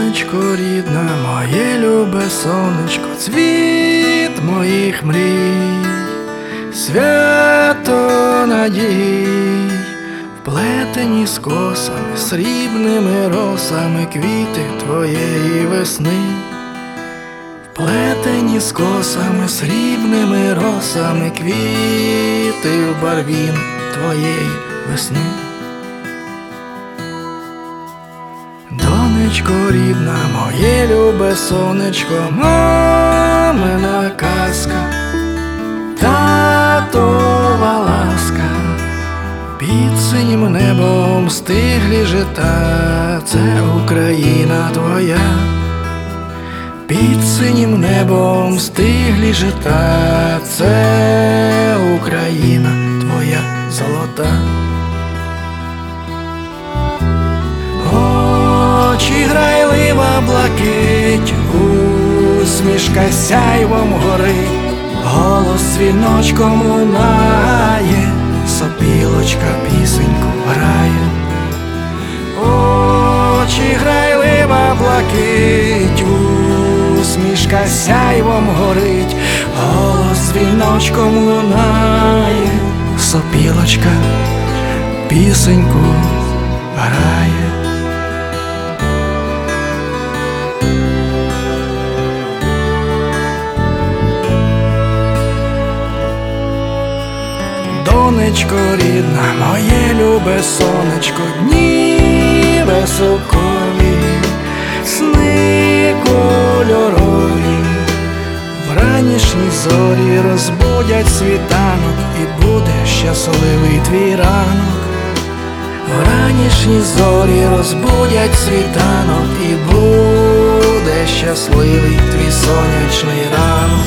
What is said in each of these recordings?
Донечко рідна, моє любе сонечко, цвіт моїх мрій, свято надій, вплетені з косами, срібними росами квіти твоєї весни, вплетені з косами, срібними росами квіти в барвін твоєї весни. Донечко рідна, моє любе сонечко, мамина казка, татова ласка, під синім небом стиглі жита, це Україна твоя, під синім небом стиглі жита, це Україна твоя золота. Очі грайлива блакить, усмішка сяйвом горить, голос дзвіночком лунає, сопілочка пісеньку грає. Очі грайлива блакить, усмішка сяйвом горить, голос дзвіночком лунає, сопілочка пісеньку грає. Донечко рідна, моє любе сонечко, дні веселкові, сни кольорові, вранішні зорі розбудять світанок, і буде щасливий твій ранок. Вранішні зорі розбудять світанок, і буде щасливий твій сонячний ранок.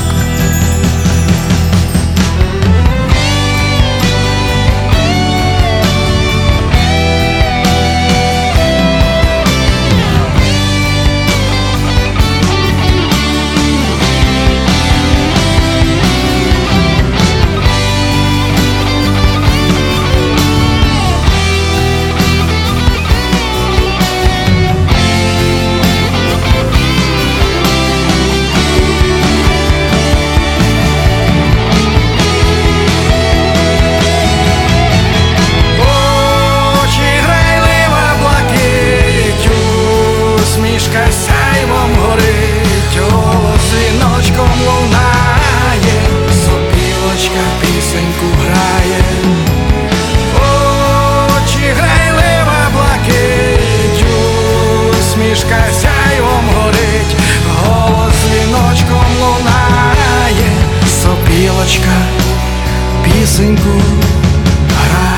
Сяйвом горить, голос дзвіночком лунає, сопілочка пісеньку грає. Очі грайлива блакить, усмішка сяйвом горить, голос дзвіночком лунає, сопілочка пісеньку грає.